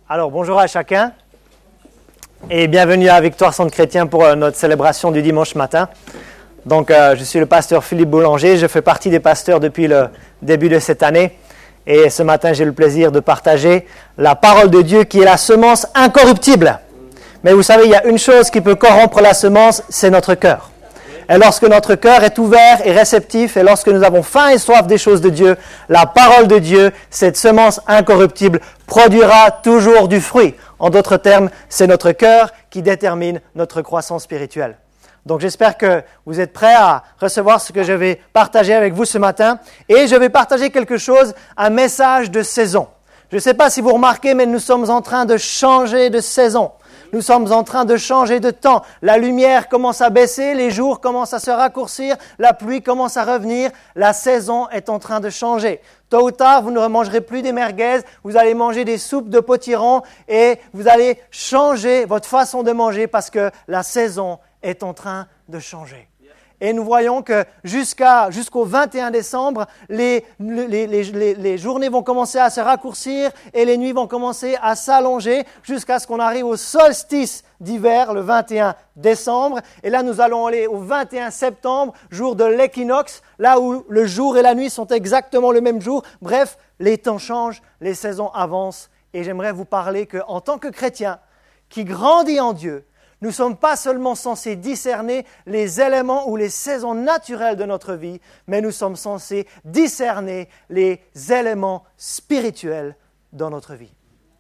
Alors, bonjour à chacun et bienvenue à Victoire Centre Chrétien pour notre célébration du dimanche matin. Donc, je suis le pasteur Philippe Boulanger, je fais partie des pasteurs depuis le début de cette année et ce matin, j'ai le plaisir de partager la parole de Dieu qui est la semence incorruptible. Mais vous savez, il y a une chose qui peut corrompre la semence, c'est notre cœur. Et lorsque notre cœur est ouvert et réceptif, et lorsque nous avons faim et soif des choses de Dieu, la parole de Dieu, cette semence incorruptible, produira toujours du fruit. En d'autres termes, c'est notre cœur qui détermine notre croissance spirituelle. Donc j'espère que vous êtes prêts à recevoir ce que je vais partager avec vous ce matin. Et je vais partager quelque chose, un message de saison. Je ne sais pas si vous remarquez, mais nous sommes en train de changer de saison. Nous sommes en train de changer de temps. La lumière commence à baisser, les jours commencent à se raccourcir, la pluie commence à revenir. La saison est en train de changer. Tôt ou tard, vous ne remangerez plus des merguez, vous allez manger des soupes de potiron et vous allez changer votre façon de manger parce que la saison est en train de changer. Et nous voyons que jusqu'au 21 décembre, les journées vont commencer à se raccourcir et les nuits vont commencer à s'allonger jusqu'à ce qu'on arrive au solstice d'hiver, le 21 décembre. Et là, nous allons aller au 21 septembre, jour de l'équinoxe, là où le jour et la nuit sont exactement le même jour. Bref, les temps changent, les saisons avancent. Et j'aimerais vous parler qu'en tant que chrétien qui grandit en Dieu, nous ne sommes pas seulement censés discerner les éléments ou les saisons naturelles de notre vie, mais nous sommes censés discerner les éléments spirituels dans notre vie.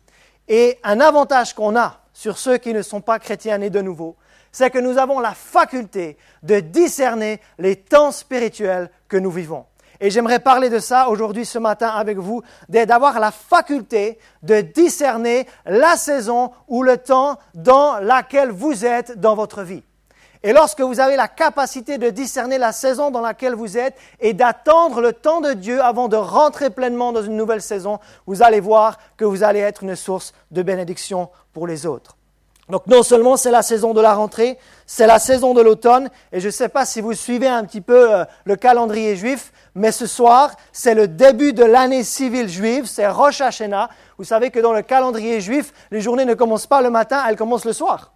Et un avantage qu'on a sur ceux qui ne sont pas chrétiens nés de nouveau, c'est que nous avons la faculté de discerner les temps spirituels que nous vivons. Et j'aimerais parler de ça aujourd'hui, ce matin, avec vous, d'avoir la faculté de discerner la saison ou le temps dans laquelle vous êtes dans votre vie. Et lorsque vous avez la capacité de discerner la saison dans laquelle vous êtes et d'attendre le temps de Dieu avant de rentrer pleinement dans une nouvelle saison, vous allez voir que vous allez être une source de bénédiction pour les autres. Donc non seulement c'est la saison de la rentrée, c'est la saison de l'automne, et je ne sais pas si vous suivez un petit peu le calendrier juif, mais ce soir, c'est le début de l'année civile juive, c'est Rosh Hashanah. Vous savez que dans le calendrier juif, les journées ne commencent pas le matin, elles commencent le soir.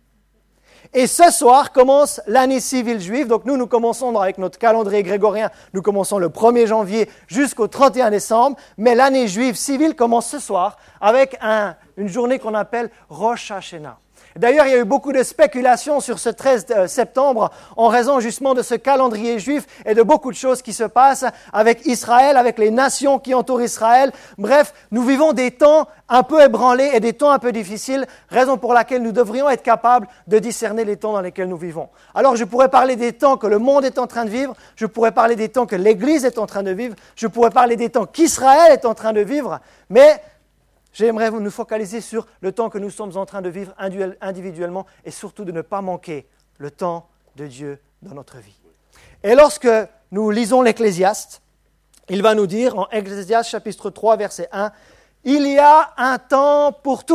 Et ce soir commence l'année civile juive, donc nous commençons avec notre calendrier grégorien, nous commençons le 1er janvier jusqu'au 31 décembre, mais l'année juive civile commence ce soir avec une journée qu'on appelle Rosh Hashanah. D'ailleurs, il y a eu beaucoup de spéculations sur ce 13 septembre en raison justement de ce calendrier juif et de beaucoup de choses qui se passent avec Israël, avec les nations qui entourent Israël. Bref, nous vivons des temps un peu ébranlés et des temps un peu difficiles, raison pour laquelle nous devrions être capables de discerner les temps dans lesquels nous vivons. Alors, je pourrais parler des temps que le monde est en train de vivre, je pourrais parler des temps que l'Église est en train de vivre, je pourrais parler des temps qu'Israël est en train de vivre, mais j'aimerais nous focaliser sur le temps que nous sommes en train de vivre individuellement et surtout de ne pas manquer le temps de Dieu dans notre vie. Et lorsque nous lisons l'Ecclésiaste, il va nous dire en Ecclésiaste chapitre 3 verset 1, « Il y a un temps pour tout »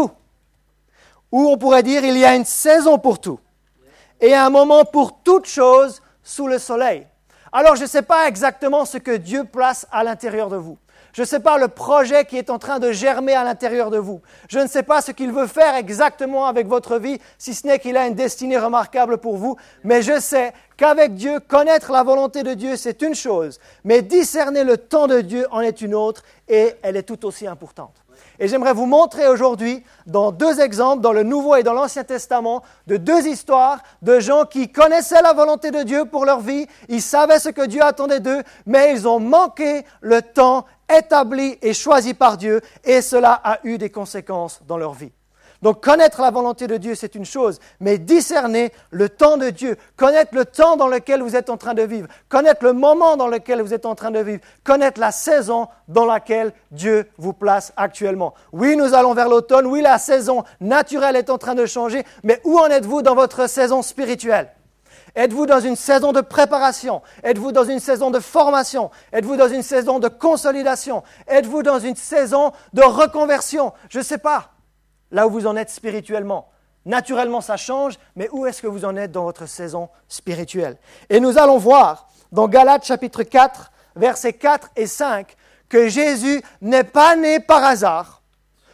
ou on pourrait dire « Il y a une saison pour tout » et un moment pour toute chose sous le soleil. Alors je ne sais pas exactement ce que Dieu place à l'intérieur de vous. Je ne sais pas le projet qui est en train de germer à l'intérieur de vous. Je ne sais pas ce qu'il veut faire exactement avec votre vie, si ce n'est qu'il a une destinée remarquable pour vous. Mais je sais qu'avec Dieu, connaître la volonté de Dieu, c'est une chose. Mais discerner le temps de Dieu en est une autre et elle est tout aussi importante. Et j'aimerais vous montrer aujourd'hui, dans 2 exemples, dans le Nouveau et dans l'Ancien Testament, de 2 histoires de gens qui connaissaient la volonté de Dieu pour leur vie, ils savaient ce que Dieu attendait d'eux, mais ils ont manqué le temps établi et choisi par Dieu, et cela a eu des conséquences dans leur vie. Donc, connaître la volonté de Dieu, c'est une chose, mais discerner le temps de Dieu, connaître le temps dans lequel vous êtes en train de vivre, connaître le moment dans lequel vous êtes en train de vivre, connaître la saison dans laquelle Dieu vous place actuellement. Oui, nous allons vers l'automne, oui, la saison naturelle est en train de changer, mais où en êtes-vous dans votre saison spirituelle ? Êtes-vous dans une saison de préparation? Êtes-vous dans une saison de formation? Êtes-vous dans une saison de consolidation? Êtes-vous dans une saison de reconversion? Je ne sais pas. Là où vous en êtes spirituellement. Naturellement, ça change, mais où est-ce que vous en êtes dans votre saison spirituelle? Et nous allons voir dans Galates chapitre 4, versets 4 et 5, que Jésus n'est pas né par hasard.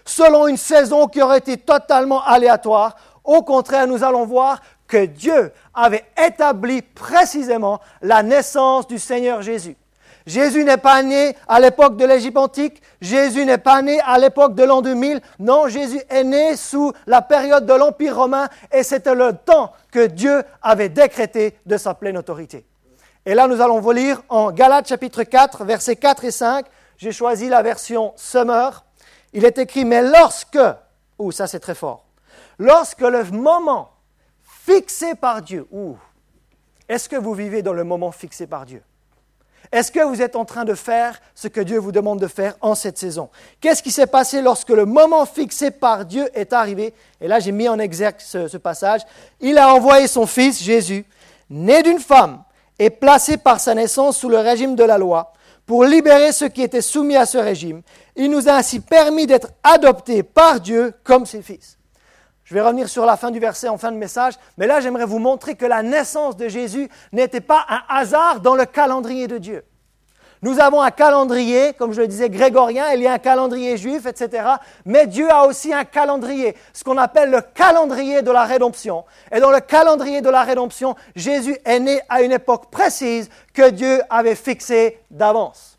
selon une saison qui aurait été totalement aléatoire. Au contraire, nous allons voir que Dieu avait établi précisément la naissance du Seigneur Jésus. Jésus n'est pas né à l'époque de l'Égypte antique, Jésus n'est pas né à l'époque de l'an 2000, non, Jésus est né sous la période de l'Empire romain et c'était le temps que Dieu avait décrété de sa pleine autorité. Et là, nous allons vous lire en Galates chapitre 4, versets 4 et 5, j'ai choisi la version Summer, il est écrit, mais lorsque, ça c'est très fort, lorsque le moment fixé par Dieu, est-ce que vous vivez dans le moment fixé par Dieu? Est-ce que vous êtes en train de faire ce que Dieu vous demande de faire en cette saison? Qu'est-ce qui s'est passé lorsque le moment fixé par Dieu est arrivé? Et là, j'ai mis en exergue ce passage. Il a envoyé son fils, Jésus, né d'une femme et placé par sa naissance sous le régime de la loi, pour libérer ceux qui étaient soumis à ce régime. Il nous a ainsi permis d'être adoptés par Dieu comme ses fils. Je vais revenir sur la fin du verset en fin de message, mais là j'aimerais vous montrer que la naissance de Jésus n'était pas un hasard dans le calendrier de Dieu. Nous avons un calendrier, comme je le disais, grégorien, il y a un calendrier juif, etc. Mais Dieu a aussi un calendrier, ce qu'on appelle le calendrier de la rédemption. Et dans le calendrier de la rédemption, Jésus est né à une époque précise que Dieu avait fixée d'avance.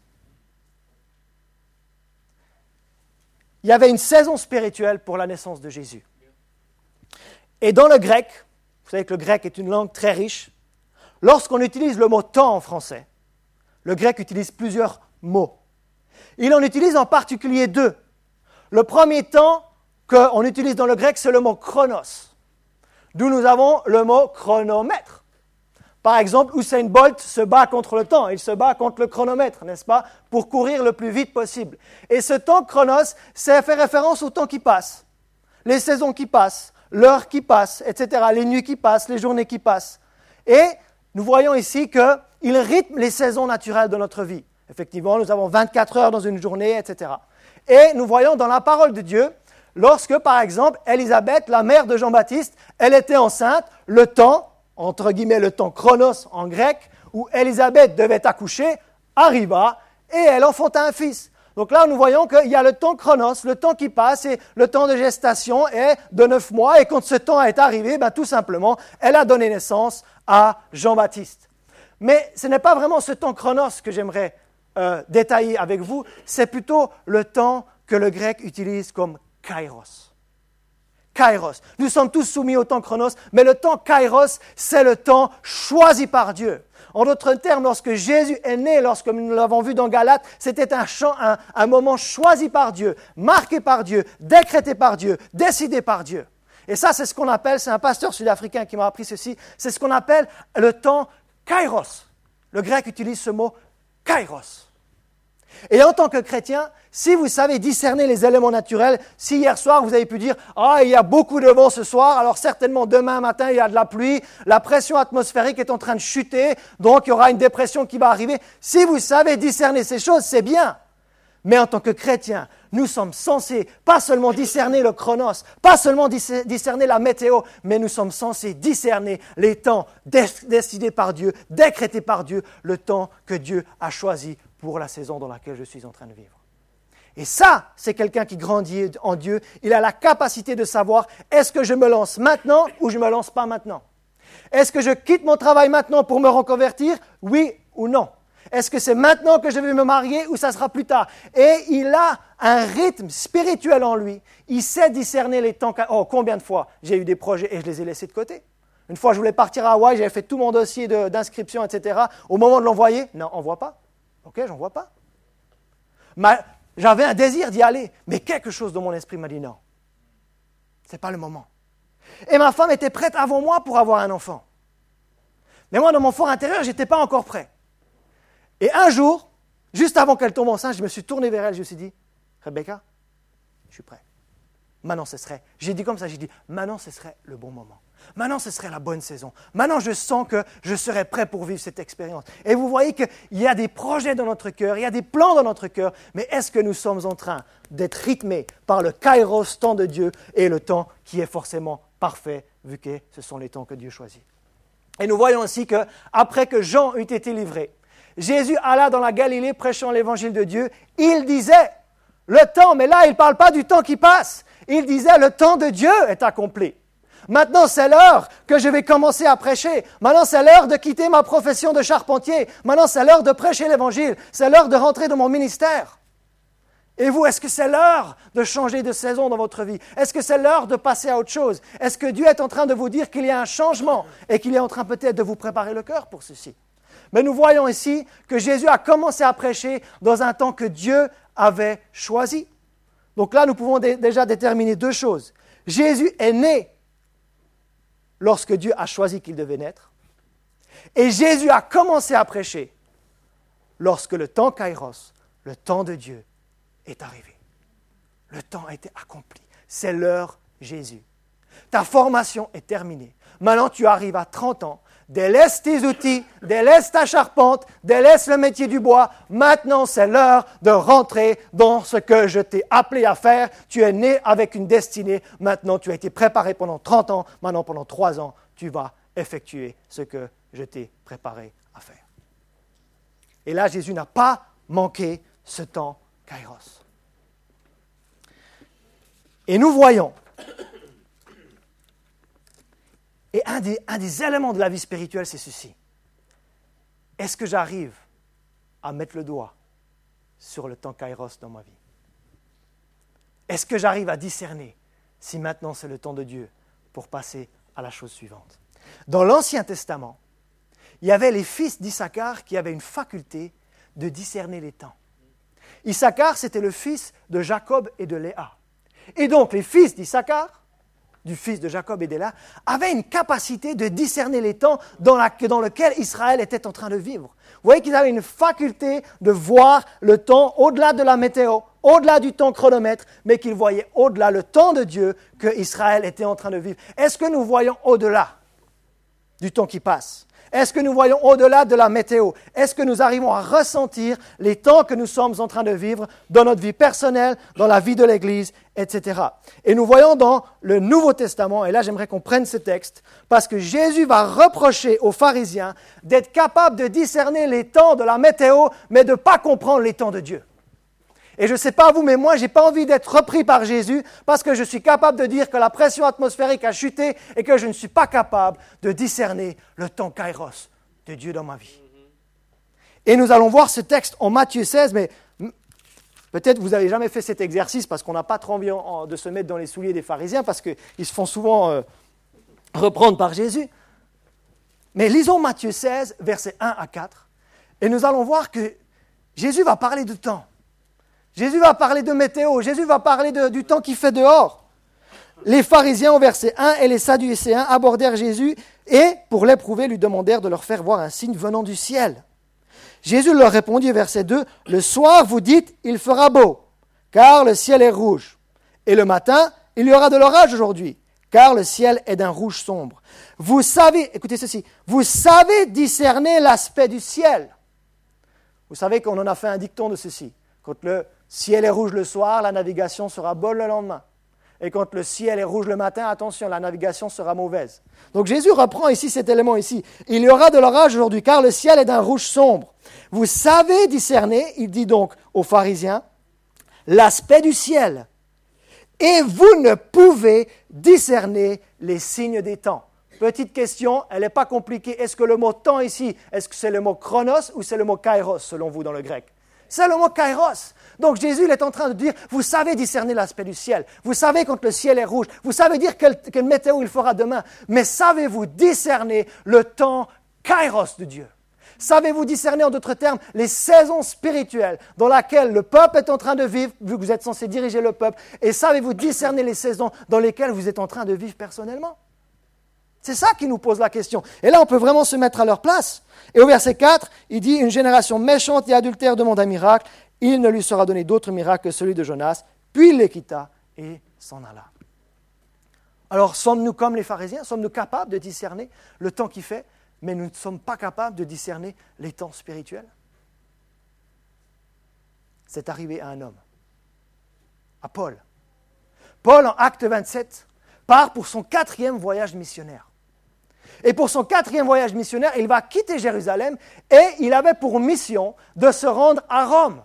Il y avait une saison spirituelle pour la naissance de Jésus. Et dans le grec, vous savez que le grec est une langue très riche, lorsqu'on utilise le mot « temps » en français, le grec utilise plusieurs mots. Il en utilise en particulier deux. Le premier temps qu'on utilise dans le grec, c'est le mot « chronos », d'où nous avons le mot « chronomètre ». Par exemple, Usain Bolt se bat contre le temps, il se bat contre le chronomètre, n'est-ce pas, pour courir le plus vite possible. Et ce temps chronos, ça fait référence au temps qui passe, les saisons qui passent, l'heure qui passe, etc., les nuits qui passent, les journées qui passent. Et nous voyons ici qu'il rythme les saisons naturelles de notre vie. Effectivement, nous avons 24 heures dans une journée, etc. Et nous voyons dans la parole de Dieu, lorsque, par exemple, Élisabeth, la mère de Jean-Baptiste, elle était enceinte, le temps, entre guillemets le temps chronos en grec, où Élisabeth devait accoucher, arriva et elle enfanta un fils. Donc là, nous voyons qu'il y a le temps chronos, le temps qui passe, et le temps de gestation est de 9 mois. Et quand ce temps est arrivé, tout simplement, elle a donné naissance à Jean-Baptiste. Mais ce n'est pas vraiment ce temps chronos que j'aimerais détailler avec vous, c'est plutôt le temps que le grec utilise comme kairos. Kairos. Nous sommes tous soumis au temps chronos, mais le temps kairos, c'est le temps choisi par Dieu. En d'autres termes, lorsque Jésus est né, lorsque nous l'avons vu dans Galates, c'était un moment choisi par Dieu, marqué par Dieu, décrété par Dieu, décidé par Dieu. Et ça, c'est ce qu'on appelle, c'est un pasteur sud-africain qui m'a appris ceci, c'est ce qu'on appelle le temps kairos. Le grec utilise ce mot kairos. Et en tant que chrétien, si vous savez discerner les éléments naturels, si hier soir vous avez pu dire « Ah, il y a beaucoup de vent ce soir, alors certainement demain matin il y a de la pluie, la pression atmosphérique est en train de chuter, donc il y aura une dépression qui va arriver. » Si vous savez discerner ces choses, c'est bien. Mais en tant que chrétien, nous sommes censés pas seulement discerner le chronos, pas seulement discerner la météo, mais nous sommes censés discerner les temps décidés par Dieu, décrétés par Dieu, le temps que Dieu a choisi pour la saison dans laquelle je suis en train de vivre. Et ça, c'est quelqu'un qui grandit en Dieu. Il a la capacité de savoir, est-ce que je me lance maintenant ou je ne me lance pas maintenant? Est-ce que je quitte mon travail maintenant pour me reconvertir? Oui ou non? Est-ce que c'est maintenant que je vais me marier ou ça sera plus tard? Et il a un rythme spirituel en lui. Il sait discerner les temps. Oh, combien de fois j'ai eu des projets et je les ai laissés de côté? Une fois, je voulais partir à Hawaï, j'avais fait tout mon dossier d'inscription, etc. Au moment de l'envoyer, non, on ne voit pas. Ok, j'en vois pas. J'avais un désir d'y aller, mais quelque chose dans mon esprit m'a dit non. Ce n'est pas le moment. Et ma femme était prête avant moi pour avoir un enfant. Mais moi, dans mon fort intérieur, je n'étais pas encore prêt. Et un jour, juste avant qu'elle tombe enceinte, je me suis tourné vers elle, je me suis dit, Rebecca, je suis prêt. Maintenant, j'ai dit comme ça, maintenant, ce serait le bon moment. Maintenant, ce serait la bonne saison. Maintenant, je sens que je serai prêt pour vivre cette expérience. Et vous voyez qu'il y a des projets dans notre cœur, il y a des plans dans notre cœur, mais est-ce que nous sommes en train d'être rythmés par le kairos, temps de Dieu, et le temps qui est forcément parfait, vu que ce sont les temps que Dieu choisit. Et nous voyons aussi qu'après que Jean eut été livré, Jésus alla dans la Galilée prêchant l'évangile de Dieu. Il disait, Le temps, mais là, il ne parle pas du temps qui passe. Il disait, le temps de Dieu est accompli. Maintenant, c'est l'heure que je vais commencer à prêcher. Maintenant, c'est l'heure de quitter ma profession de charpentier. Maintenant, c'est l'heure de prêcher l'Évangile. C'est l'heure de rentrer dans mon ministère. Et vous, est-ce que c'est l'heure de changer de saison dans votre vie? Est-ce que c'est l'heure de passer à autre chose? Est-ce que Dieu est en train de vous dire qu'il y a un changement et qu'il est en train peut-être de vous préparer le cœur pour ceci? Mais nous voyons ici que Jésus a commencé à prêcher dans un temps que Dieu avait choisi. Donc là, nous pouvons déjà déterminer deux choses. Jésus est né lorsque Dieu a choisi qu'il devait naître. Et Jésus a commencé à prêcher lorsque le temps Kairos, le temps de Dieu, est arrivé. Le temps a été accompli. C'est l'heure Jésus. Ta formation est terminée. Maintenant, tu arrives à 30 ans. Délaisse tes outils, délaisse ta charpente, délaisse le métier du bois. Maintenant, c'est l'heure de rentrer dans ce que je t'ai appelé à faire. Tu es né avec une destinée. Maintenant, tu as été préparé pendant 30 ans. Maintenant, pendant 3 ans, tu vas effectuer ce que je t'ai préparé à faire. Et là, Jésus n'a pas manqué ce temps Kairos. Et nous voyons, et un des éléments de la vie spirituelle, c'est ceci. Est-ce que j'arrive à mettre le doigt sur le temps Kairos dans ma vie? Est-ce que j'arrive à discerner si maintenant c'est le temps de Dieu pour passer à la chose suivante? Dans l'Ancien Testament, il y avait les fils d'Issachar qui avaient une faculté de discerner les temps. Issachar, c'était le fils de Jacob et de Léa. Et donc, les fils d'Issachar, du fils de Jacob et de Léa, avaient une capacité de discerner les temps dans lequel Israël était en train de vivre. Vous voyez qu'ils avaient une faculté de voir le temps au-delà de la météo, au-delà du temps chronomètre, mais qu'ils voyaient au-delà le temps de Dieu que Israël était en train de vivre. Est-ce que nous voyons au-delà du temps qui passe? Est-ce que nous voyons au-delà de la météo? Est-ce que nous arrivons à ressentir les temps que nous sommes en train de vivre dans notre vie personnelle, dans la vie de l'Église, etc. Et nous voyons dans le Nouveau Testament, et là j'aimerais qu'on prenne ce texte, parce que Jésus va reprocher aux pharisiens d'être capables de discerner les temps de la météo, mais de ne pas comprendre les temps de Dieu. Et je ne sais pas vous, mais moi, je n'ai pas envie d'être repris par Jésus parce que je suis capable de dire que la pression atmosphérique a chuté et que je ne suis pas capable de discerner le temps Kairos de Dieu dans ma vie. Et nous allons voir ce texte en Matthieu 16, mais peut-être vous n'avez jamais fait cet exercice parce qu'on n'a pas trop envie de se mettre dans les souliers des pharisiens parce qu'ils se font souvent reprendre par Jésus. Mais lisons Matthieu 16, versets 1 à 4, et nous allons voir que Jésus va parler de temps. Jésus va parler de météo, Jésus va parler du temps qu'il fait dehors. Les pharisiens au verset 1 et les sadducéens abordèrent Jésus et, pour l'éprouver, lui demandèrent de leur faire voir un signe venant du ciel. Jésus leur répondit au verset 2, « Le soir, vous dites, il fera beau, car le ciel est rouge. Et le matin, il y aura de l'orage aujourd'hui, car le ciel est d'un rouge sombre. Vous savez, écoutez ceci, vous savez discerner l'aspect du ciel. » Vous savez qu'on en a fait un dicton de ceci. Quand le ciel est rouge le soir, la navigation sera bonne le lendemain. Et quand le ciel est rouge le matin, attention, la navigation sera mauvaise. Donc Jésus reprend ici cet élément ici. Il y aura de l'orage aujourd'hui, car le ciel est d'un rouge sombre. Vous savez discerner, il dit donc aux pharisiens, l'aspect du ciel. Et vous ne pouvez discerner les signes des temps. Petite question, elle n'est pas compliquée. Est-ce que le mot temps ici, est-ce que c'est le mot chronos ou c'est le mot kairos selon vous dans le grec? C'est le mot kairos. Donc Jésus il est en train de dire, vous savez discerner l'aspect du ciel. Vous savez quand le ciel est rouge. Vous savez dire quelle météo il fera demain. Mais savez-vous discerner le temps kairos de Dieu? Savez-vous discerner, en d'autres termes, les saisons spirituelles dans lesquelles le peuple est en train de vivre, vu que vous êtes censé diriger le peuple, et savez-vous discerner les saisons dans lesquelles vous êtes en train de vivre personnellement? C'est ça qui nous pose la question. Et là, on peut vraiment se mettre à leur place. Et au verset 4, il dit « Une génération méchante et adultère demande un miracle. Il ne lui sera donné d'autre miracle que celui de Jonas. » Puis il les quitta et s'en alla. Alors, sommes-nous comme les pharisiens? Sommes-nous capables de discerner le temps qu'il fait, mais nous ne sommes pas capables de discerner les temps spirituels? C'est arrivé à un homme, à Paul. Paul, en Acte 27, part pour son 4e voyage missionnaire. Et pour son 4e voyage missionnaire, il va quitter Jérusalem et il avait pour mission de se rendre à Rome.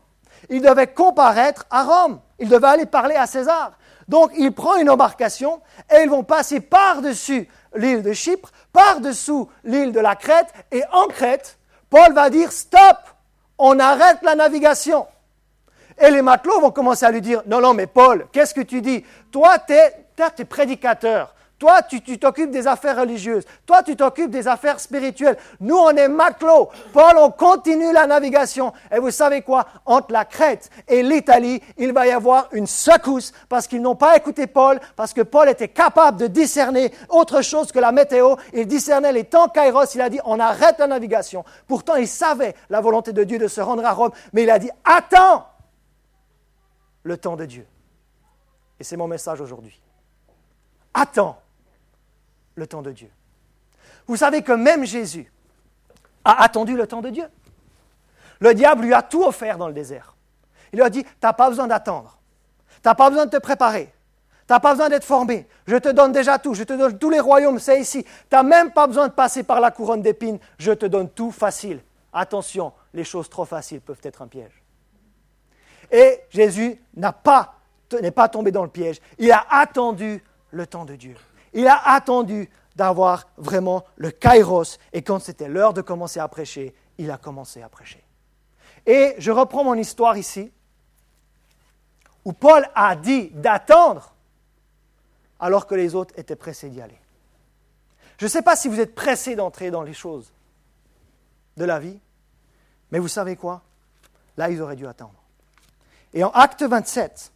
il devait comparaître à Rome. Il devait aller parler à César. Donc, il prend une embarcation et ils vont passer par-dessus l'île de Chypre, par-dessous l'île de la Crète. Et en Crète, Paul va dire « Stop, on arrête la navigation ». Et les matelots vont commencer à lui dire « Non, mais Paul, qu'est-ce que tu dis? Toi, t'es prédicateur. Toi, tu t'occupes des affaires religieuses. Toi, tu t'occupes des affaires spirituelles. Nous, on est matelots. Paul, on continue la navigation. Et vous savez quoi? Entre la Crète et l'Italie, il va y avoir une secousse parce qu'ils n'ont pas écouté Paul, parce que Paul était capable de discerner autre chose que la météo. Il discernait les temps kairos. Il a dit, on arrête la navigation. Pourtant, il savait la volonté de Dieu de se rendre à Rome. Mais il a dit, attends le temps de Dieu. Et c'est mon message aujourd'hui. Attends le temps de Dieu. Vous savez que même Jésus a attendu le temps de Dieu. Le diable lui a tout offert dans le désert. Il lui a dit, tu n'as pas besoin d'attendre. Tu n'as pas besoin de te préparer. Tu n'as pas besoin d'être formé. Je te donne déjà tout. Je te donne tous les royaumes, c'est ici. Tu n'as même pas besoin de passer par la couronne d'épines. Je te donne tout facile. Attention, les choses trop faciles peuvent être un piège. Et Jésus n'est pas tombé dans le piège. Il a attendu le temps de Dieu. Il a attendu d'avoir vraiment le kairos. Et quand c'était l'heure de commencer à prêcher, il a commencé à prêcher. Et je reprends mon histoire ici, où Paul a dit d'attendre, alors que les autres étaient pressés d'y aller. Je ne sais pas si vous êtes pressés d'entrer dans les choses de la vie, mais vous savez quoi? Là, ils auraient dû attendre. Et en Acte 27,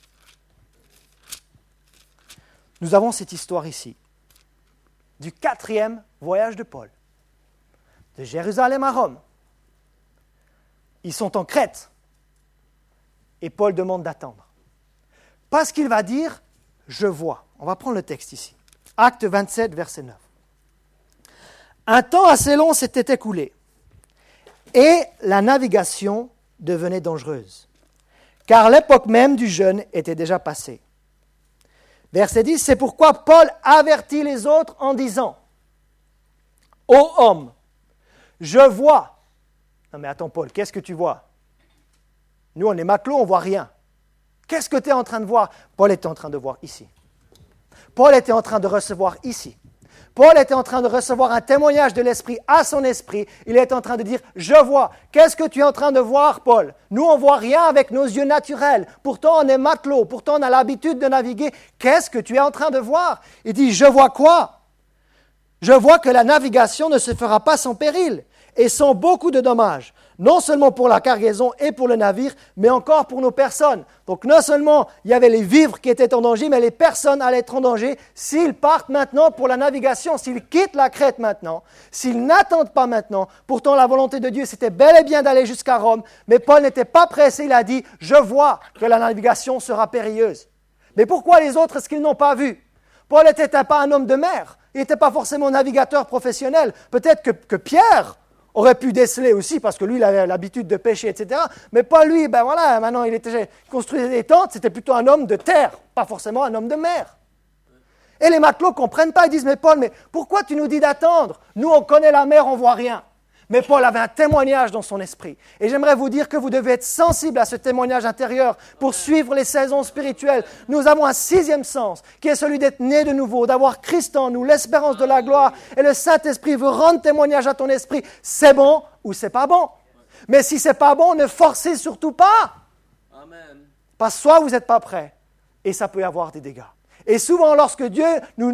nous avons cette histoire ici, du 4e voyage de Paul, de Jérusalem à Rome. Ils sont en Crète, et Paul demande d'attendre. Parce qu'il va dire, je vois. On va prendre le texte ici. Acte 27, verset 9. Un temps assez long s'était écoulé, et la navigation devenait dangereuse, car l'époque même du jeûne était déjà passée. Verset 10, c'est pourquoi Paul avertit les autres en disant, « Ô homme, je vois. » Non mais attends Paul, qu'est-ce que tu vois? Nous on est matelots, on ne voit rien. Qu'est-ce que tu es en train de voir? Paul était en train de voir ici. Paul était en train de recevoir ici. Paul était en train de recevoir un témoignage de l'Esprit à son esprit. Il est en train de dire, je vois. Qu'est-ce que tu es en train de voir, Paul? Nous, on ne voit rien avec nos yeux naturels. Pourtant, on est matelots. Pourtant, on a l'habitude de naviguer. Qu'est-ce que tu es en train de voir? Il dit, je vois quoi? Je vois que la navigation ne se fera pas sans péril et sans beaucoup de dommages. Non seulement pour la cargaison et pour le navire, mais encore pour nos personnes. Donc non seulement il y avait les vivres qui étaient en danger, mais les personnes allaient être en danger s'ils partent maintenant pour la navigation, s'ils quittent la Crète maintenant, s'ils n'attendent pas maintenant. Pourtant la volonté de Dieu, c'était bel et bien d'aller jusqu'à Rome, mais Paul n'était pas pressé, il a dit « Je vois que la navigation sera périlleuse ». Mais pourquoi les autres, est-ce qu'ils n'ont pas vu? Paul n'était pas un homme de mer, il n'était pas forcément navigateur professionnel. Peut-être que Pierre aurait pu déceler aussi, parce que lui, il avait l'habitude de pêcher, etc. Mais pas lui, maintenant, il construisait des tentes, c'était plutôt un homme de terre, pas forcément un homme de mer. Et les matelots ne comprennent pas, ils disent, mais Paul, mais pourquoi tu nous dis d'attendre? Nous, on connaît la mer, on ne voit rien. Mais Paul avait un témoignage dans son esprit. Et j'aimerais vous dire que vous devez être sensible à ce témoignage intérieur pour suivre les saisons spirituelles. Nous avons un 6e sens, qui est celui d'être né de nouveau, d'avoir Christ en nous, l'espérance de la gloire. Et le Saint-Esprit veut rendre témoignage à ton esprit. C'est bon ou c'est pas bon. Mais si c'est pas bon, ne forcez surtout pas. Amen. Parce que soit vous n'êtes pas prêt, et ça peut y avoir des dégâts. Et souvent, lorsque Dieu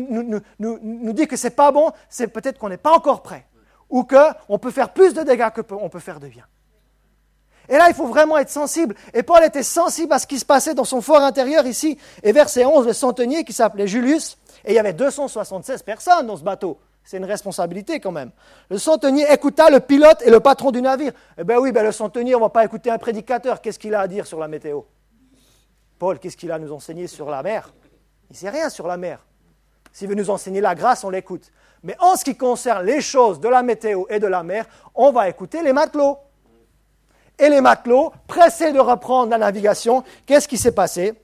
nous dit que c'est pas bon, c'est peut-être qu'on n'est pas encore prêt. Ou qu'on peut faire plus de dégâts qu'on peut faire de bien. Et là, il faut vraiment être sensible. Et Paul était sensible à ce qui se passait dans son fort intérieur ici. Et verset 11, le centenier qui s'appelait Julius, et il y avait 276 personnes dans ce bateau. C'est une responsabilité quand même. Le centenier écouta le pilote et le patron du navire. Eh bien oui, le centenier, on ne va pas écouter un prédicateur. Qu'est-ce qu'il a à dire sur la météo? Paul, qu'est-ce qu'il a à nous enseigner sur la mer? Il ne sait rien sur la mer. S'il veut nous enseigner la grâce, on l'écoute. Mais en ce qui concerne les choses de la météo et de la mer, on va écouter les matelots. Et les matelots, pressés de reprendre la navigation, qu'est-ce qui s'est passé?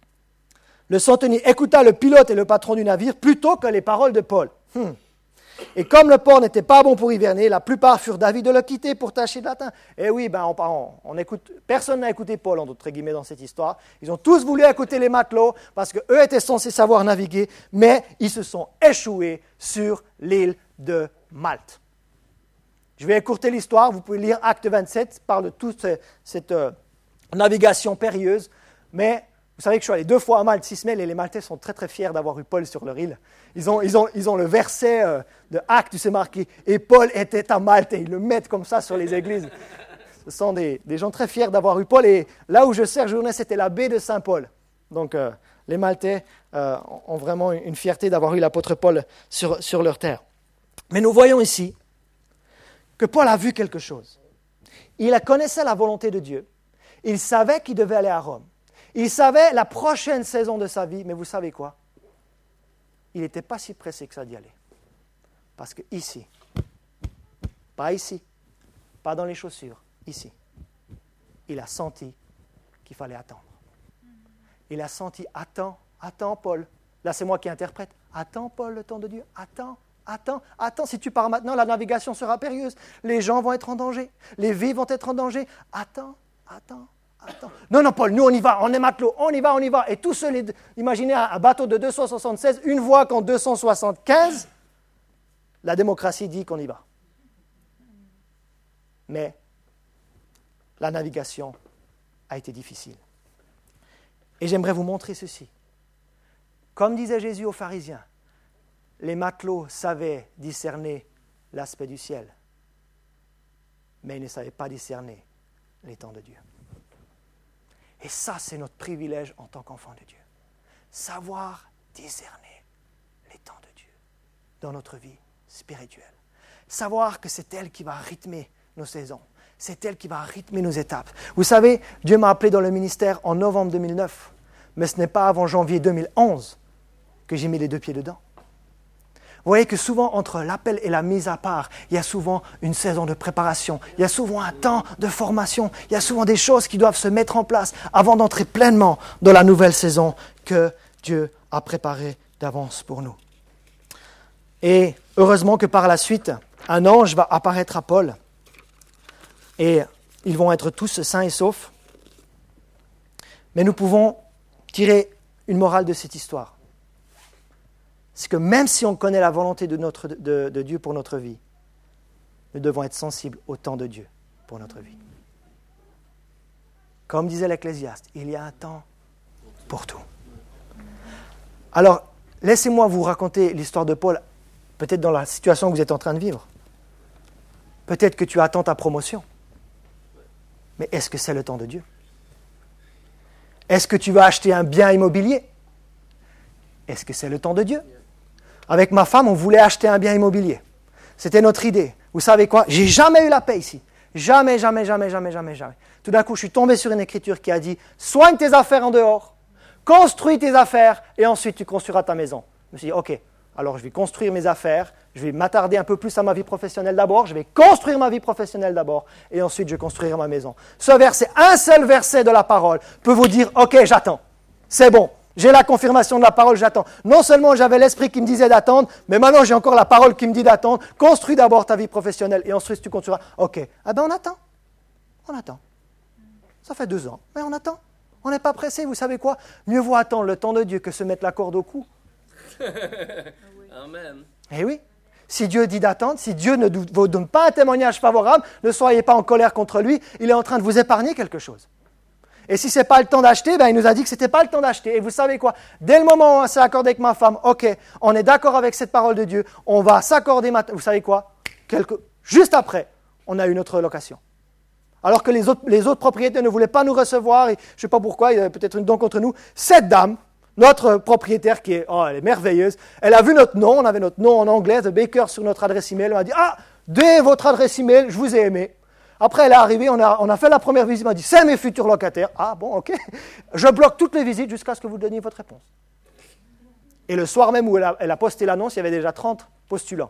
Le centenier écouta le pilote et le patron du navire plutôt que les paroles de Paul. Et comme le porc n'était pas bon pour hiverner, la plupart furent d'avis de le quitter pour tâcher de l'atteindre. Et oui, personne n'a écouté Paul, entre guillemets, dans cette histoire. Ils ont tous voulu écouter les matelots parce qu'eux étaient censés savoir naviguer, mais ils se sont échoués sur l'île de Malte. Je vais écourter l'histoire, vous pouvez lire Acte 27, parle de toute cette navigation périlleuse, mais vous savez que je suis allé 2 fois à Malte 6 semaines et les Maltais sont très très fiers d'avoir eu Paul sur leur île. Ils ont le verset de Actes, tu sais, marqué « Et Paul était à Malte » et ils le mettent comme ça sur les églises. Ce sont des gens très fiers d'avoir eu Paul et là où je séjournais, c'était la baie de Saint-Paul. Donc les Maltais ont vraiment une fierté d'avoir eu l'apôtre Paul sur leur terre. Mais nous voyons ici que Paul a vu quelque chose. Il connaissait la volonté de Dieu. Il savait qu'il devait aller à Rome. Il savait la prochaine saison de sa vie, mais vous savez quoi? Il n'était pas si pressé que ça d'y aller. Parce que ici, pas ici, pas dans les chaussures, ici, il a senti qu'il fallait attendre. Il a senti, attends Paul. Là, c'est moi qui interprète. Attends Paul, le temps de Dieu. Attends, si tu pars maintenant, la navigation sera périlleuse. Les gens vont être en danger. Les vies vont être en danger. Attends. Non, Paul, nous on y va, on est matelots, on y va. Et tous ceux, imaginez un bateau de 276, une voie qu'en 275, la démocratie dit qu'on y va. Mais la navigation a été difficile. Et j'aimerais vous montrer ceci. Comme disait Jésus aux pharisiens, les matelots savaient discerner l'aspect du ciel, mais ils ne savaient pas discerner les temps de Dieu. Et ça, c'est notre privilège en tant qu'enfant de Dieu. Savoir discerner les temps de Dieu dans notre vie spirituelle. Savoir que c'est elle qui va rythmer nos saisons. C'est elle qui va rythmer nos étapes. Vous savez, Dieu m'a appelé dans le ministère en novembre 2009, mais ce n'est pas avant janvier 2011 que j'ai mis les 2 pieds dedans. Vous voyez que souvent, entre l'appel et la mise à part, il y a souvent une saison de préparation, il y a souvent un temps de formation, il y a souvent des choses qui doivent se mettre en place avant d'entrer pleinement dans la nouvelle saison que Dieu a préparée d'avance pour nous. Et heureusement que par la suite, un ange va apparaître à Paul et ils vont être tous sains et saufs. Mais nous pouvons tirer une morale de cette histoire. C'est que même si on connaît la volonté de Dieu pour notre vie, nous devons être sensibles au temps de Dieu pour notre vie. Comme disait l'Ecclésiaste, il y a un temps pour tout. Alors, laissez-moi vous raconter l'histoire de Paul, peut-être dans la situation que vous êtes en train de vivre. Peut-être que tu attends ta promotion. Mais est-ce que c'est le temps de Dieu? Est-ce que tu vas acheter un bien immobilier? Est-ce que c'est le temps de Dieu? Avec ma femme, on voulait acheter un bien immobilier. C'était notre idée. Vous savez quoi? J'ai jamais eu la paix ici. Jamais. Tout d'un coup, je suis tombé sur une écriture qui a dit « Soigne tes affaires en dehors, construis tes affaires et ensuite tu construiras ta maison. » Je me suis dit « Ok, alors je vais construire mes affaires, je vais m'attarder un peu plus à ma vie professionnelle d'abord, je vais construire ma vie professionnelle d'abord et ensuite je construirai ma maison. » Ce verset, un seul verset de la parole peut vous dire « Ok, j'attends, c'est bon. » J'ai la confirmation de la parole, j'attends. Non seulement j'avais l'esprit qui me disait d'attendre, mais maintenant j'ai encore la parole qui me dit d'attendre. Construis d'abord ta vie professionnelle et ensuite tu construiras. Ok, on attend. Ça fait 2 ans, mais on attend. On n'est pas pressé, vous savez quoi? Mieux vaut attendre le temps de Dieu que se mettre la corde au cou. Amen. Eh oui, si Dieu dit d'attendre, si Dieu ne vous donne pas un témoignage favorable, ne soyez pas en colère contre lui, il est en train de vous épargner quelque chose. Et si ce n'est pas le temps d'acheter, il nous a dit que ce n'était pas le temps d'acheter. Et vous savez quoi? Dès le moment où on s'est accordé avec ma femme, ok, on est d'accord avec cette parole de Dieu, on va s'accorder maintenant. Vous savez quoi? Juste après, on a eu notre location. Alors que les autres propriétaires ne voulaient pas nous recevoir, et je ne sais pas pourquoi, il y avait peut-être une don contre nous. Cette dame, notre propriétaire qui est, elle est merveilleuse, elle a vu notre nom, on avait notre nom en anglais, The Baker, sur notre adresse email, elle m'a dit, dès votre adresse email, je vous ai aimé. Après, elle est arrivée, on a fait la première visite, elle m'a dit, c'est mes futurs locataires. Ah bon, ok. Je bloque toutes les visites jusqu'à ce que vous donniez votre réponse. Et le soir même où elle a posté l'annonce, il y avait déjà 30 postulants.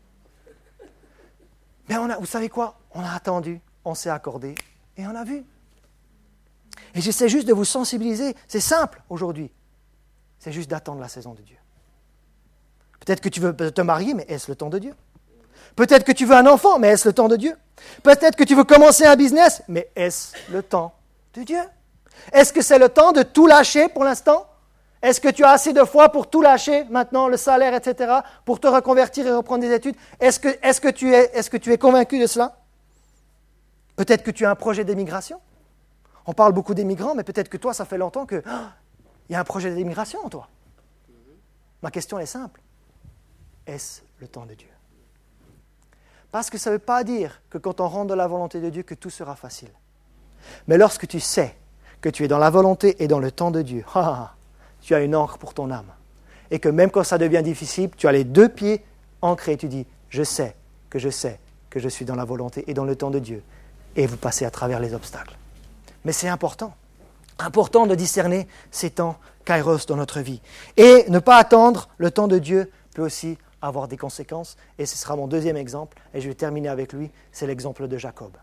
Mais vous savez quoi? On a attendu, on s'est accordé et on a vu. Et j'essaie juste de vous sensibiliser. C'est simple aujourd'hui. C'est juste d'attendre la saison de Dieu. Peut-être que tu veux te marier, mais est-ce le temps de Dieu? Peut-être que tu veux un enfant, mais est-ce le temps de Dieu? Peut-être que tu veux commencer un business, mais est-ce le temps de Dieu? Est-ce que c'est le temps de tout lâcher pour l'instant? Est-ce que tu as assez de foi pour tout lâcher maintenant, le salaire, etc., pour te reconvertir et reprendre des études? Est-ce que tu es convaincu de cela? Peut-être que tu as un projet d'émigration. On parle beaucoup des migrants, mais peut-être que toi, ça fait longtemps qu'il y a un projet d'émigration en toi. Ma question est simple. Est-ce le temps de Dieu? Parce que ça ne veut pas dire que quand on rentre dans la volonté de Dieu, que tout sera facile. Mais lorsque tu sais que tu es dans la volonté et dans le temps de Dieu, tu as une ancre pour ton âme. Et que même quand ça devient difficile, tu as les 2 pieds ancrés et tu dis, je sais que je suis dans la volonté et dans le temps de Dieu. Et vous passez à travers les obstacles. Mais c'est important de discerner ces temps kairos dans notre vie. Et ne pas attendre le temps de Dieu peut aussi avoir des conséquences. Et ce sera mon 2e exemple, et je vais terminer avec lui, c'est l'exemple de Jacob.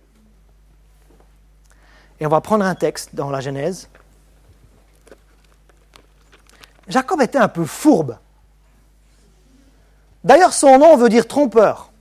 Et on va prendre un texte dans la Genèse. Jacob était un peu fourbe. D'ailleurs, son nom veut dire trompeur.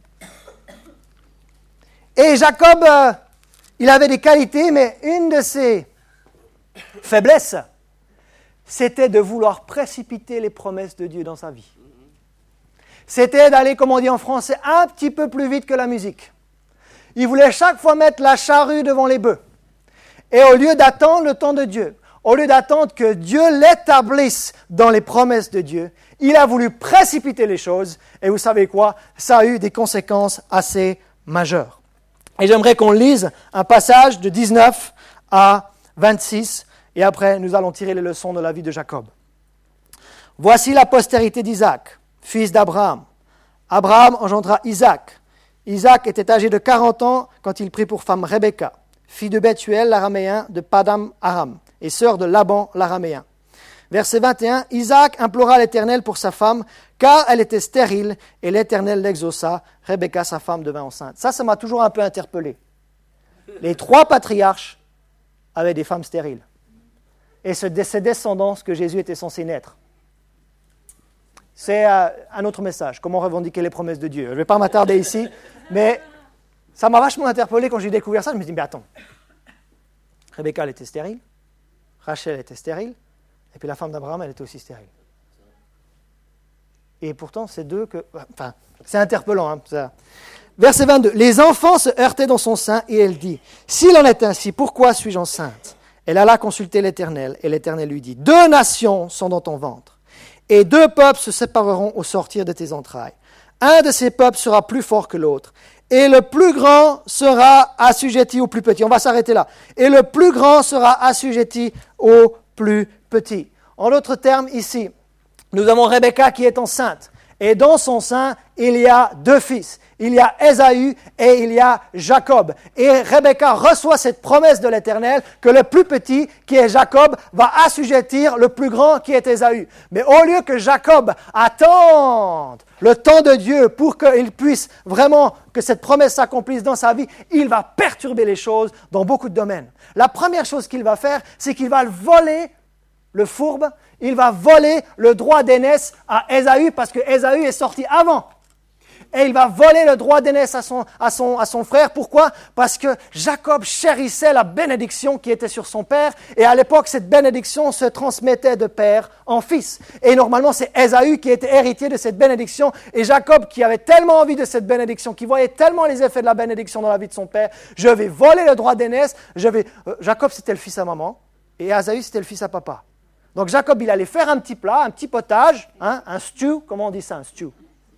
Et Jacob, il avait des qualités, mais une de ses faiblesses, c'était de vouloir précipiter les promesses de Dieu dans sa vie. C'était d'aller, comme on dit en français, un petit peu plus vite que la musique. Il voulait chaque fois mettre la charrue devant les bœufs. Et au lieu d'attendre le temps de Dieu, au lieu d'attendre que Dieu l'établisse dans les promesses de Dieu, il a voulu précipiter les choses. Et vous savez quoi? Ça a eu des conséquences assez majeures. Et j'aimerais qu'on lise un passage de 19 à 26. Et après, nous allons tirer les leçons de la vie de Jacob. Voici la postérité d'Isaac, fils d'Abraham. Abraham engendra Isaac. Isaac était âgé de 40 ans quand il prit pour femme Rebecca, fille de Bethuel l'araméen de Padam Aram, et sœur de Laban l'araméen. Verset 21, Isaac implora l'Éternel pour sa femme, car elle était stérile, et l'Éternel l'exauça. Rebecca, sa femme, devint enceinte. Ça m'a toujours un peu interpellé. Les 3 patriarches avaient des femmes stériles. Et c'est de ces descendances que Jésus était censé naître. C'est un autre message, comment revendiquer les promesses de Dieu. Je ne vais pas m'attarder ici, mais ça m'a vachement interpellé quand j'ai découvert ça. Je me suis dit, mais attends, Rebecca, elle était stérile, Rachel était stérile, et puis la femme d'Abraham, elle était aussi stérile. Et pourtant, c'est c'est interpellant. Hein, ça. Verset 22, les enfants se heurtaient dans son sein, et elle dit, s'il en est ainsi, pourquoi suis-je enceinte? Elle alla consulter l'Éternel, et l'Éternel lui dit, 2 nations sont dans ton ventre, et 2 peuples se sépareront au sortir de tes entrailles. Un de ces peuples sera plus fort que l'autre, et le plus grand sera assujetti au plus petit. On va s'arrêter là. Et le plus grand sera assujetti au plus petit. En d'autres termes, ici, nous avons Rebecca qui est enceinte. Et dans son sein, il y a 2 fils. Il y a Ésaü et il y a Jacob. Et Rebecca reçoit cette promesse de l'Éternel que le plus petit, qui est Jacob, va assujettir le plus grand, qui est Ésaü. Mais au lieu que Jacob attende le temps de Dieu pour qu'il puisse vraiment, que cette promesse s'accomplisse dans sa vie, il va perturber les choses dans beaucoup de domaines. La première chose qu'il va faire, c'est qu'il va voler le fourbe, il va voler le droit d'aînesse à Ésaü parce que Ésaü est sorti avant. Et il va voler le droit d'aînesse à son frère. Pourquoi? Parce que Jacob chérissait la bénédiction qui était sur son père. Et à l'époque, cette bénédiction se transmettait de père en fils. Et normalement, c'est Ésaü qui était héritier de cette bénédiction. Et Jacob, qui avait tellement envie de cette bénédiction, qui voyait tellement les effets de la bénédiction dans la vie de son père, je vais voler le droit d'aînesse. Jacob, c'était le fils à maman. Et Ésaü, c'était le fils à papa. Donc Jacob, il allait faire un petit plat, un petit potage, un stew. Comment on dit ça, un stew?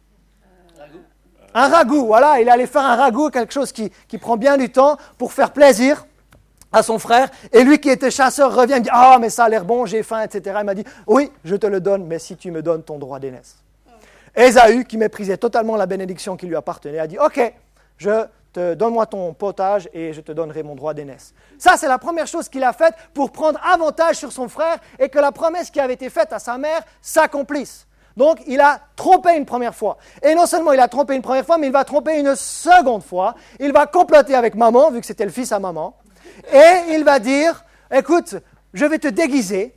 Un ragoût, voilà, il allait faire un ragoût, quelque chose qui prend bien du temps pour faire plaisir à son frère. Et lui qui était chasseur revient et me dit « Ah, mais ça a l'air bon, j'ai faim, etc. » Il m'a dit « Oui, je te le donne, mais si tu me donnes ton droit d'aînesse. » Ésaü, qui méprisait totalement la bénédiction qui lui appartenait, a dit « Ok, donne-moi ton potage et je te donnerai mon droit d'aînesse. » Ça, c'est la première chose qu'il a faite pour prendre avantage sur son frère et que la promesse qui avait été faite à sa mère s'accomplisse. Donc, il a trompé une première fois. Et non seulement il a trompé une première fois, mais il va tromper une seconde fois. Il va comploter avec maman, vu que c'était le fils à maman. Et il va dire, écoute, je vais te déguiser,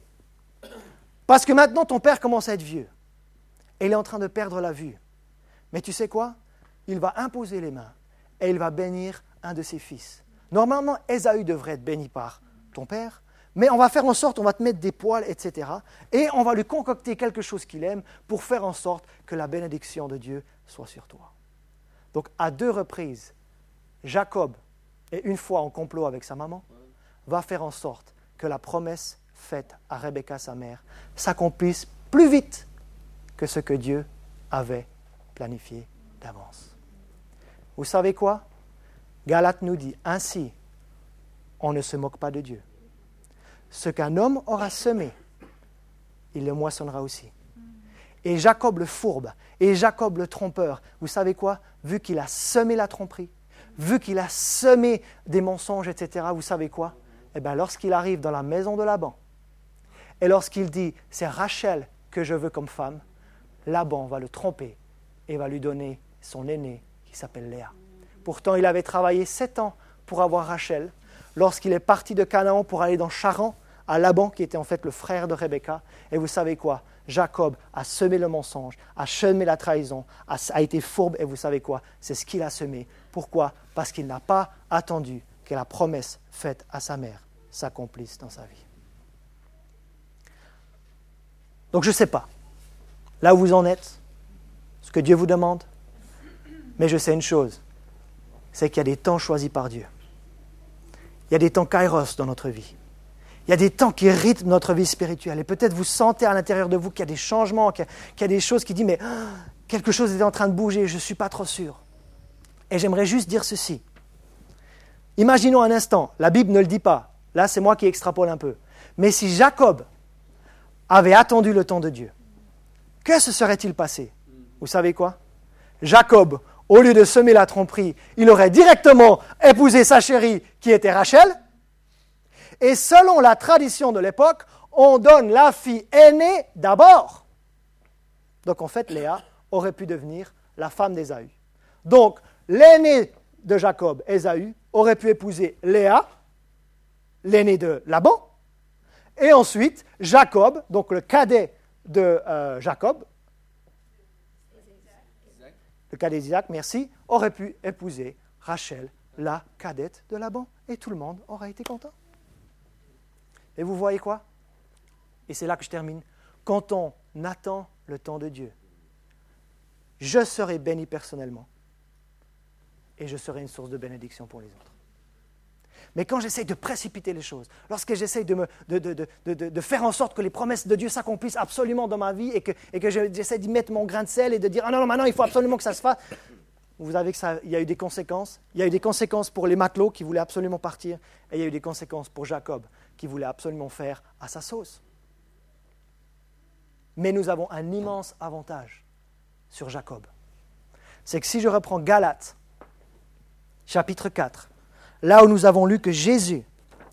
parce que maintenant ton père commence à être vieux. Et il est en train de perdre la vue. Mais tu sais quoi? il va imposer les mains et il va bénir un de ses fils. Normalement, Ésaü devrait être béni par ton père, mais on va faire en sorte, on va te mettre des poils, etc. Et on va lui concocter quelque chose qu'il aime pour faire en sorte que la bénédiction de Dieu soit sur toi. Donc, à 2 reprises, Jacob, et une fois en complot avec sa maman, va faire en sorte que la promesse faite à Rebecca, sa mère, s'accomplisse plus vite que ce que Dieu avait planifié d'avance. Vous savez quoi? Galates nous dit, ainsi, on ne se moque pas de Dieu. Ce qu'un homme aura semé, il le moissonnera aussi. Et Jacob le fourbe, et Jacob le trompeur, vous savez quoi? Vu qu'il a semé la tromperie, vu qu'il a semé des mensonges, etc., vous savez quoi? Eh bien, lorsqu'il arrive dans la maison de Laban, et lorsqu'il dit, c'est Rachel que je veux comme femme, Laban va le tromper et va lui donner son aîné qui s'appelle Léa. Pourtant, il avait travaillé 7 ans pour avoir Rachel. Lorsqu'il est parti de Canaan pour aller dans Charan, à Laban, qui était en fait le frère de Rebecca, et vous savez quoi? Jacob a semé le mensonge, a semé la trahison, a été fourbe, et vous savez quoi? C'est ce qu'il a semé. Pourquoi? Parce qu'il n'a pas attendu que la promesse faite à sa mère s'accomplisse dans sa vie. Donc je ne sais pas, là où vous en êtes, ce que Dieu vous demande, mais je sais une chose, c'est qu'il y a des temps choisis par Dieu. Il y a des temps kairos dans notre vie. Il y a des temps qui rythment notre vie spirituelle. Et peut-être vous sentez à l'intérieur de vous qu'il y a des changements, qu'il y a des choses qui disent, mais quelque chose est en train de bouger, je ne suis pas trop sûr. Et j'aimerais juste dire ceci. Imaginons un instant, la Bible ne le dit pas, là c'est moi qui extrapole un peu. Mais si Jacob avait attendu le temps de Dieu, que se serait-il passé? Vous savez quoi? Jacob, au lieu de semer la tromperie, il aurait directement épousé sa chérie qui était Rachel. Et selon la tradition de l'époque, on donne la fille aînée d'abord. Donc en fait, Léa aurait pu devenir la femme d'Ésaü. Donc l'aîné de Jacob, Ésaü, aurait pu épouser Léa, l'aîné de Laban. Et ensuite, Jacob, donc le cadet de Jacob, le cadet d'Isaac, merci, aurait pu épouser Rachel, la cadette de Laban. Et tout le monde aurait été content. Et vous voyez quoi? Et c'est là que je termine. Quand on attend le temps de Dieu, je serai béni personnellement et je serai une source de bénédiction pour les autres. Mais quand j'essaie de précipiter les choses, lorsque j'essaie de faire en sorte que les promesses de Dieu s'accomplissent absolument dans ma vie et que j'essaie d'y mettre mon grain de sel et de dire « Ah non, maintenant il faut absolument que ça se fasse », vous savez qu'il y a eu des conséquences. Il y a eu des conséquences pour les matelots qui voulaient absolument partir et il y a eu des conséquences pour Jacob qui voulait absolument faire à sa sauce. Mais nous avons un immense avantage sur Jacob. C'est que si je reprends Galates, chapitre 4, là où nous avons lu que Jésus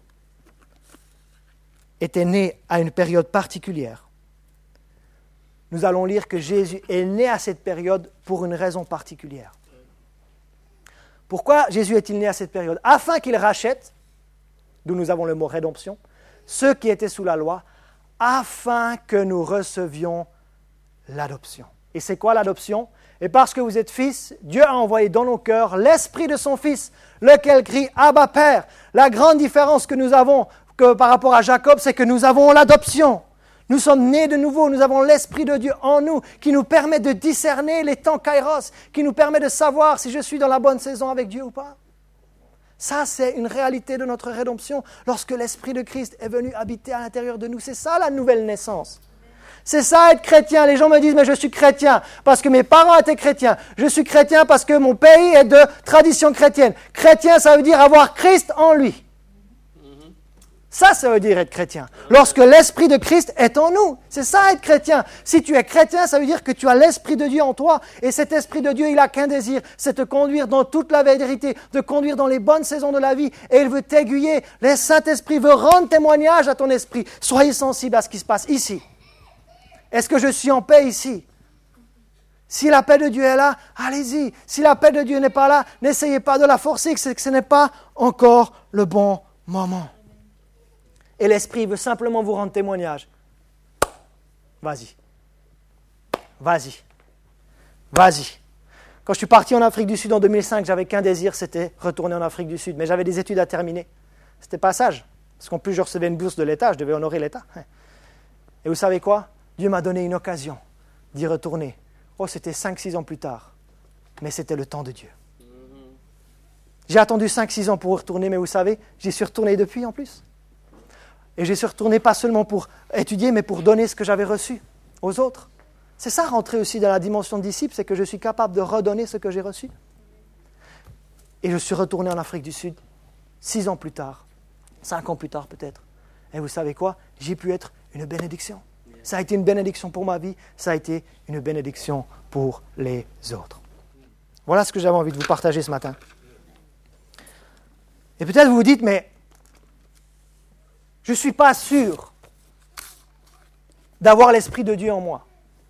était né à une période particulière, nous allons lire que Jésus est né à cette période pour une raison particulière. Pourquoi Jésus est-il né à cette période? Afin qu'il rachète, d'où nous avons le mot rédemption, ceux qui étaient sous la loi, afin que nous recevions l'adoption. Et c'est quoi l'adoption? Et parce que vous êtes fils, Dieu a envoyé dans nos cœurs l'esprit de son Fils, lequel crie « Abba, Père ». La grande différence que nous avons par rapport à Jacob, c'est que nous avons l'adoption. Nous sommes nés de nouveau, nous avons l'Esprit de Dieu en nous qui nous permet de discerner les temps kairos, qui nous permet de savoir si je suis dans la bonne saison avec Dieu ou pas. Ça, c'est une réalité de notre rédemption lorsque l'Esprit de Christ est venu habiter à l'intérieur de nous. C'est ça la nouvelle naissance. C'est ça être chrétien. Les gens me disent, mais je suis chrétien parce que mes parents étaient chrétiens. Je suis chrétien parce que mon pays est de tradition chrétienne. Chrétien, ça veut dire avoir Christ en lui. Ça veut dire être chrétien. Lorsque l'Esprit de Christ est en nous, c'est ça être chrétien. Si tu es chrétien, ça veut dire que tu as l'Esprit de Dieu en toi. Et cet Esprit de Dieu, il n'a qu'un désir, c'est de te conduire dans toute la vérité, de conduire dans les bonnes saisons de la vie. Et il veut t'aiguiller. Le Saint-Esprit veut rendre témoignage à ton esprit. Soyez sensible à ce qui se passe ici. Est-ce que je suis en paix ici? Si la paix de Dieu est là, allez-y. Si la paix de Dieu n'est pas là, n'essayez pas de la forcer, c'est que ce n'est pas encore le bon moment. Et l'Esprit veut simplement vous rendre témoignage. Vas-y. Vas-y. Vas-y. Quand je suis parti en Afrique du Sud en 2005, j'avais qu'un désir, c'était retourner en Afrique du Sud. Mais j'avais des études à terminer. C'était pas sage. Parce qu'en plus, je recevais une bourse de l'État, je devais honorer l'État. Et vous savez quoi? Dieu m'a donné une occasion d'y retourner. Oh, c'était 5-6 ans plus tard. Mais c'était le temps de Dieu. J'ai attendu 5-6 ans pour y retourner, mais vous savez, j'y suis retourné depuis en plus. Et j'y suis retourné pas seulement pour étudier, mais pour donner ce que j'avais reçu aux autres. C'est ça, rentrer aussi dans la dimension de disciple, c'est que je suis capable de redonner ce que j'ai reçu. Et je suis retourné en Afrique du Sud 6 ans plus tard, 5 ans plus tard peut-être. Et vous savez quoi? J'ai pu être une bénédiction. Ça a été une bénédiction pour ma vie, ça a été une bénédiction pour les autres. Voilà ce que j'avais envie de vous partager ce matin. Et peut-être vous vous dites, mais je ne suis pas sûr d'avoir l'Esprit de Dieu en moi.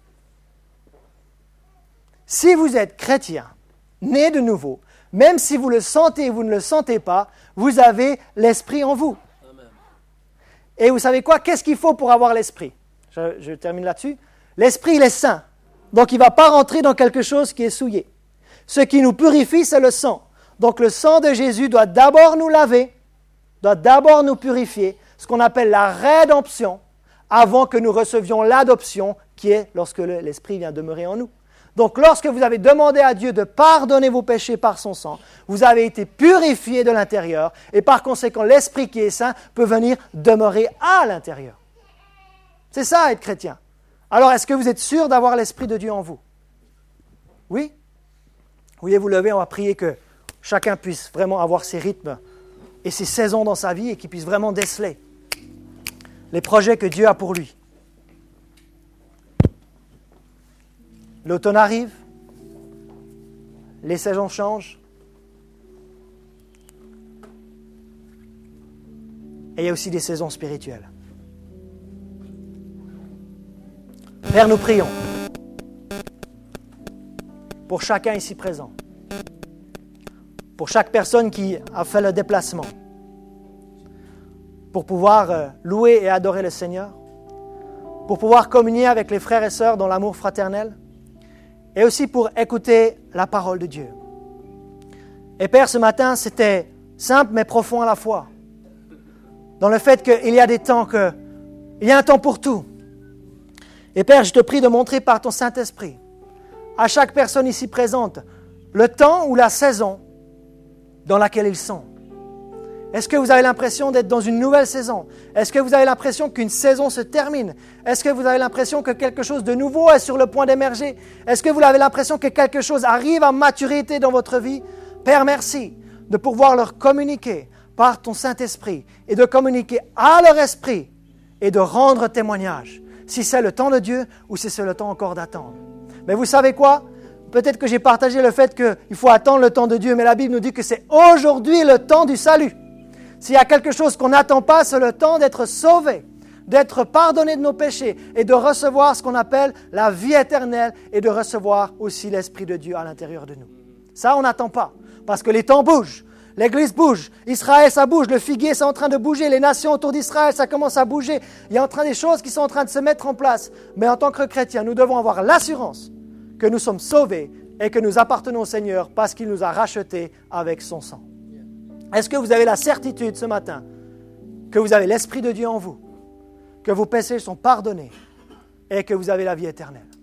Si vous êtes chrétien, né de nouveau, même si vous le sentez ou vous ne le sentez pas, vous avez l'Esprit en vous. Amen. Et vous savez quoi? Qu'est-ce qu'il faut pour avoir l'Esprit? Je termine là-dessus. L'Esprit, il est saint. Donc, il ne va pas rentrer dans quelque chose qui est souillé. Ce qui nous purifie, c'est le sang. Donc, le sang de Jésus doit d'abord nous laver, doit d'abord nous purifier, ce qu'on appelle la rédemption, avant que nous recevions l'adoption, qui est lorsque l'Esprit vient demeurer en nous. Donc, lorsque vous avez demandé à Dieu de pardonner vos péchés par son sang, vous avez été purifié de l'intérieur, et par conséquent, l'Esprit qui est saint peut venir demeurer à l'intérieur. C'est ça, être chrétien. Alors, est-ce que vous êtes sûr d'avoir l'Esprit de Dieu en vous? Oui? Vous voulez vous lever, on va prier que chacun puisse vraiment avoir ses rythmes et ses saisons dans sa vie et qu'il puisse vraiment déceler les projets que Dieu a pour lui. L'automne arrive, les saisons changent, et il y a aussi des saisons spirituelles. Père, nous prions pour chacun ici présent, pour chaque personne qui a fait le déplacement, pour pouvoir louer et adorer le Seigneur, pour pouvoir communier avec les frères et sœurs dans l'amour fraternel, et aussi pour écouter la parole de Dieu. Et Père, ce matin, c'était simple mais profond à la fois, dans le fait qu'il y a des temps il y a un temps pour tout. Et Père, je te prie de montrer par ton Saint-Esprit à chaque personne ici présente le temps ou la saison dans laquelle ils sont. Est-ce que vous avez l'impression d'être dans une nouvelle saison? Est-ce que vous avez l'impression qu'une saison se termine? Est-ce que vous avez l'impression que quelque chose de nouveau est sur le point d'émerger? Est-ce que vous avez l'impression que quelque chose arrive à maturité dans votre vie? Père, merci de pouvoir leur communiquer par ton Saint-Esprit et de communiquer à leur esprit et de rendre témoignage, si c'est le temps de Dieu ou si c'est le temps encore d'attendre. Mais vous savez quoi? Peut-être que j'ai partagé le fait qu'il faut attendre le temps de Dieu, mais la Bible nous dit que c'est aujourd'hui le temps du salut. S'il y a quelque chose qu'on n'attend pas, c'est le temps d'être sauvé, d'être pardonné de nos péchés et de recevoir ce qu'on appelle la vie éternelle et de recevoir aussi l'Esprit de Dieu à l'intérieur de nous. Ça, on n'attend pas, parce que les temps bougent. L'Église bouge, Israël ça bouge, le figuier c'est en train de bouger, les nations autour d'Israël ça commence à bouger. Il y a en train des choses qui sont en train de se mettre en place. Mais en tant que chrétiens, nous devons avoir l'assurance que nous sommes sauvés et que nous appartenons au Seigneur parce qu'il nous a rachetés avec son sang. Est-ce que vous avez la certitude ce matin que vous avez l'Esprit de Dieu en vous, que vos péchés sont pardonnés et que vous avez la vie éternelle?